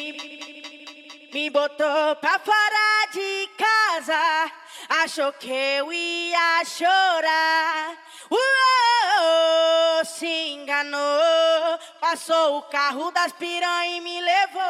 Me botou pra fora de casa, achou que eu ia chorar. Se enganou, passou o carro das piranha e me levou.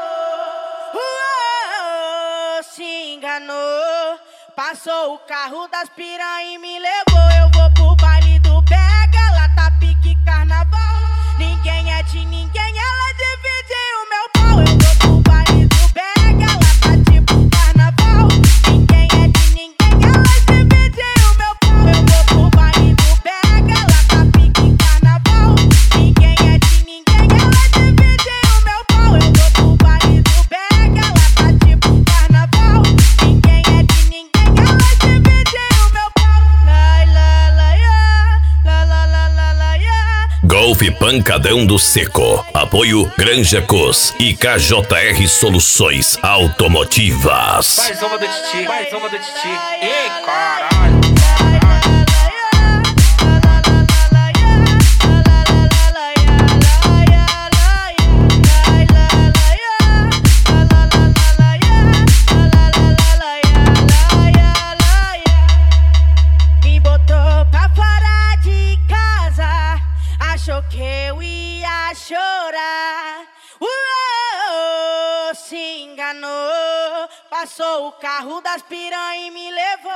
Se enganou, passou o carro das piranha e me levou. Eu vou pro baile do Pega, lá tá pique carnaval. Ninguém é de ninguém, ela divide o meu pau. Eu vou pro baile do Pega, lá tá tipo carnaval. Ninguém é de ninguém, ela divide o meu pau. Eu vou pro baile do Pega, lá tá pique carnaval. Ninguém é de ninguém, ela divide o meu pau. Eu vou pro baile do Pega, lá tá tipo carnaval. Ninguém é de ninguém, ela divide o meu pau. Lai, lai, lai, la, la, la, la, la, ya. Golfe Pancadão do Seco. Apoio Granja Cos e KJR Soluções Automotivas. Mais uma do Titi, mais uma do Titi. Ei, caralho. Me botou pra fora de casa, achou que eu ia chorar. Se enganou, passou o carro das piranha e me levou.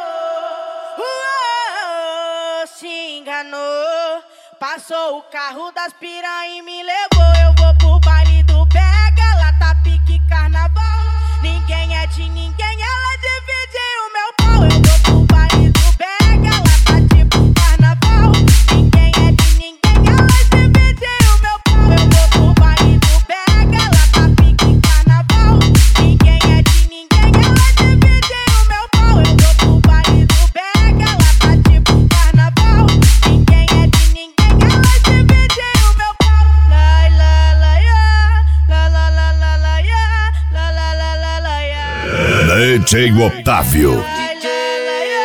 Se enganou, passou o carro das piranha e me levou. Eu vou pro baile do Pega, lá tá pique carnaval. Ninguém é de ninguém, ela divide o meu pau. Eu vou pro baile do Pega, lá tá tipo carnaval. Ninguém é de ninguém, ela divide o meu pau. Eu vou pro baile do Pega, lá tá pique carnaval. Ninguém é de ninguém, ela divide o meu pau. Eu vou pro baile do Pega, lá tá tipo carnaval. Ninguém é de ninguém, ela divide o meu pau. Lai, lai, lai, la, la, la, la, la, ya. La, la, la, la, la, ya. DJ Otávio. DJ,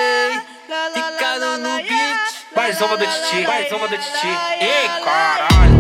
ficando no beat. Mais uma do Titi, mais uma do Titi. Ei, caralho.